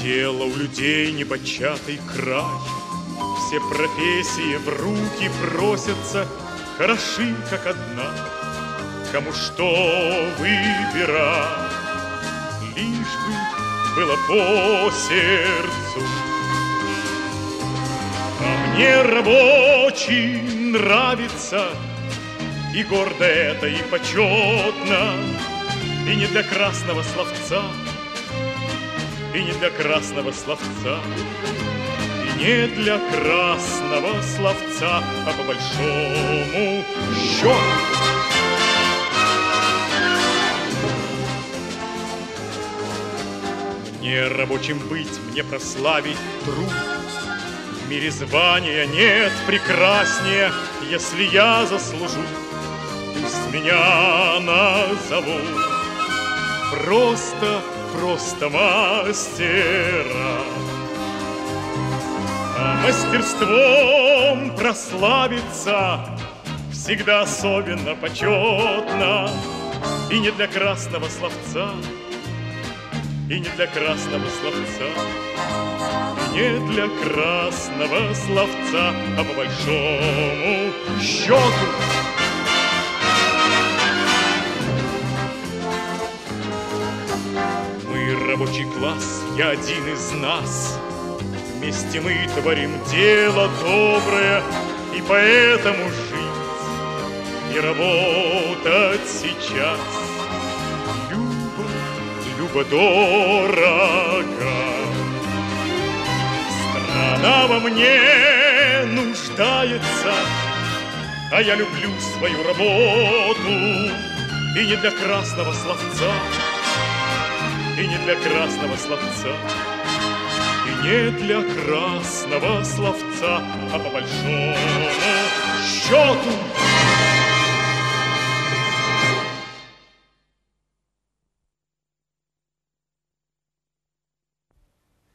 Дело у людей непочатый край, все профессии в руки просятся, хороши, как одна. Кому что выбирать, лишь бы было по сердцу. А мне рабочий нравится, и гордо это, и почетно, и не для красного словца, и не для красного словца, и не для красного словца, а по большому счету. Мне рабочим быть, мне прославить труд. В мире звания нет прекраснее, если я заслужу. Пусть меня назовут просто мастера. А мастерством прославиться всегда особенно почетно. И не для красного словца, и не для красного словца, и не для красного словца, а по большому счету. Мы рабочий класс, я один из нас. Вместе мы творим дело доброе, и поэтому жить и работать сейчас любо-дорого. Страна во мне нуждается, а я люблю свою работу. И не для красного словца, и не для красного словца, и не для красного словца, а по большому счету.